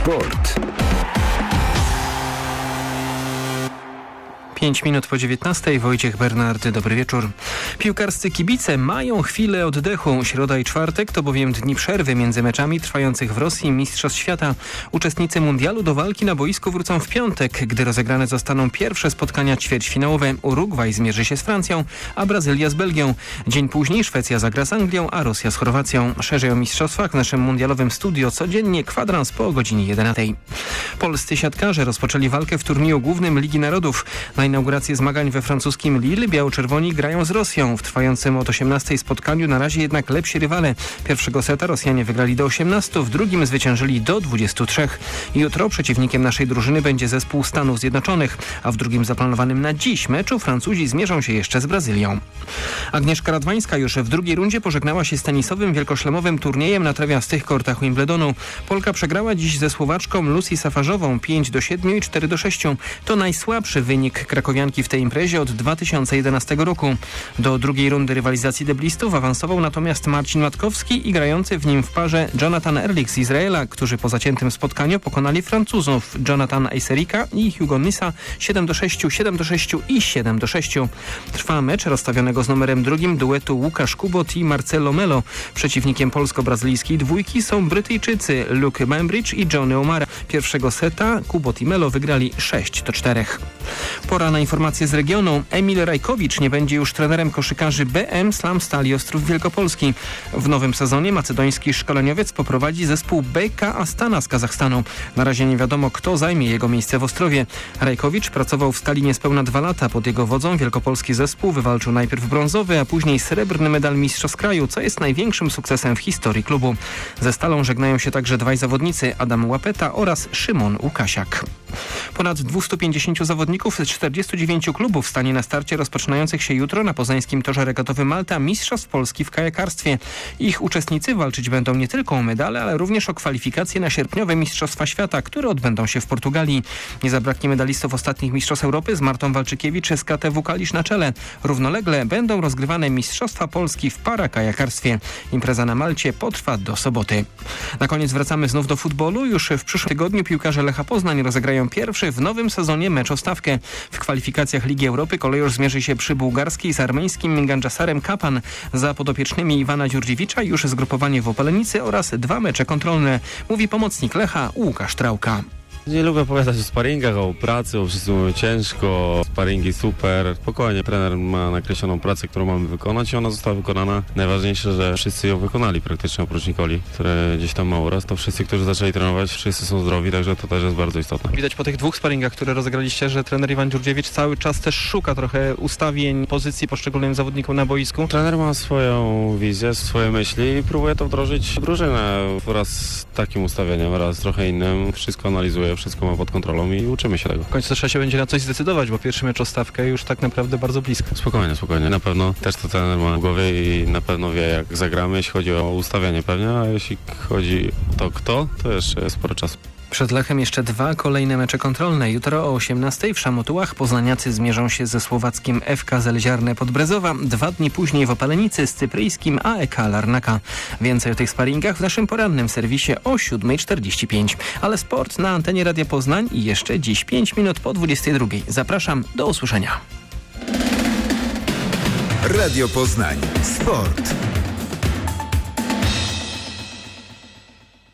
Sport. 5 minut po 19:00. Wojciech Bernard, dobry wieczór. Piłkarscy kibice mają chwilę oddechu. Środa i czwartek to bowiem dni przerwy między meczami trwających w Rosji Mistrzostw Świata. Uczestnicy mundialu do walki na boisku wrócą w piątek, gdy rozegrane zostaną pierwsze spotkania ćwierćfinałowe. Urugwaj zmierzy się z Francją, a Brazylia z Belgią. Dzień później Szwecja zagra z Anglią, a Rosja z Chorwacją. Szerzej o mistrzostwach w naszym mundialowym studio codziennie kwadrans po godzinie 11:00. Polscy siatkarze rozpoczęli walkę w turnieju głównym Ligi Narodów. Na inaugurację zmagań we francuskim Lille biało-czerwoni grają z Rosją. W trwającym od 18:00 spotkaniu na razie jednak lepsi rywale. Pierwszego seta Rosjanie wygrali do 18, w drugim zwyciężyli do 23. Jutro przeciwnikiem naszej drużyny będzie zespół Stanów Zjednoczonych, a w drugim zaplanowanym na dziś meczu Francuzi zmierzą się jeszcze z Brazylią. Agnieszka Radwańska już w drugiej rundzie pożegnała się z tenisowym wielkoszlemowym turniejem na trawiastych kortach Wimbledonu. Polka przegrała dziś ze Słowaczką Lucy Safarzową 5-7 i 4-6. To najsłabszy wynik krakowianki w tej imprezie od 2011 roku. Do drugiej rundy rywalizacji deblistów awansował natomiast Marcin Matkowski i grający w nim w parze Jonathan Erlich z Izraela, którzy po zaciętym spotkaniu pokonali Francuzów Jonathan Eiserika i Hugo Nissa 7-6, 7-6 i 7-6. Trwa mecz rozstawionego z numerem drugim duetu Łukasz Kubot i Marcelo Melo. Przeciwnikiem polsko-brazylijskiej dwójki są Brytyjczycy Luke Bembridge i Johnny O'Mara. Pierwszego seta Kubot i Melo wygrali 6-4. Pora na informacje z regionu. Emil Rajkowicz nie będzie już trenerem koszykarzy BM Slam Stali Ostrów Wielkopolski. W nowym sezonie macedoński szkoleniowiec poprowadzi zespół BK Astana z Kazachstanu. Na razie nie wiadomo, kto zajmie jego miejsce w Ostrowie. Rajkowicz pracował w Stali niespełna 2 lata. Pod jego wodzą wielkopolski zespół wywalczył najpierw brązowy, a później srebrny medal mistrzostw kraju, co jest największym sukcesem w historii klubu. Ze Stalą żegnają się także dwaj zawodnicy, Adam Łapeta oraz Szymon Łukasiak. Ponad 250 zawodników z 49 klubów stanie na starcie rozpoczynających się jutro na poznańskim torze regatowym Malta Mistrzostw Polski w kajakarstwie. Ich uczestnicy walczyć będą nie tylko o medale, ale również o kwalifikacje na sierpniowe Mistrzostwa Świata, które odbędą się w Portugalii. Nie zabraknie medalistów ostatnich Mistrzostw Europy z Martą Walczykiewicz z KTW Kalisz na czele. Równolegle będą rozgrywane Mistrzostwa Polski w parakajakarstwie. Impreza na Malcie potrwa do soboty. Na koniec wracamy znów do futbolu. Już w przyszłym tygodniu piłkarze Lecha Poznań rozegrają pierwszy w nowym sezonie mecz o stawkę. W kwalifikacjach Ligi Europy Kolejorz zmierzy się przy bułgarskiej z armeńskim Ganджасарem Kapan. Za podopiecznymi Iwana Dziurdziewicza już zgrupowanie w Opalenicy oraz 2 mecze kontrolne, mówi pomocnik Lecha Łukasz Trałka. Nie lubię opowiadać o sparingach, o pracy, bo wszyscy mówią ciężko, sparingi super. Spokojnie, trener ma nakreśloną pracę, którą mamy wykonać i ona została wykonana. Najważniejsze, że wszyscy ją wykonali praktycznie oprócz Nikoli, które gdzieś tam ma uraz. To wszyscy, którzy zaczęli trenować, wszyscy są zdrowi, także to też jest bardzo istotne. Widać po tych 2 sparingach, które rozegraliście, że trener Iwan Dziurdziewicz cały czas też szuka trochę ustawień, pozycji poszczególnym zawodnikom na boisku. Trener ma swoją wizję, swoje myśli i próbuje to wdrożyć w drużynę. Raz z takim ustawieniem, raz trochę innym. Wszystko analizuje, wszystko ma pod kontrolą i uczymy się tego. W końcu trzeba się będzie na coś zdecydować, bo pierwszy mecz o stawkę już tak naprawdę bardzo blisko. Spokojnie. Na pewno też to trener ma w głowie i na pewno wie, jak zagramy, jeśli chodzi o ustawianie pewnie, a jeśli chodzi o to jeszcze jest sporo czasu. Przed Lechem jeszcze 2 kolejne mecze kontrolne. Jutro o 18:00 w Szamotułach poznaniacy zmierzą się ze słowackim FK Zelziarne Podbrezowa. 2 dni później w Opalenicy z cypryjskim AEK Larnaka. Więcej o tych sparingach w naszym porannym serwisie o 7:45. Ale sport na antenie Radia Poznań i jeszcze dziś 5 minut po 22:00. Zapraszam, do usłyszenia. Radio Poznań. Sport.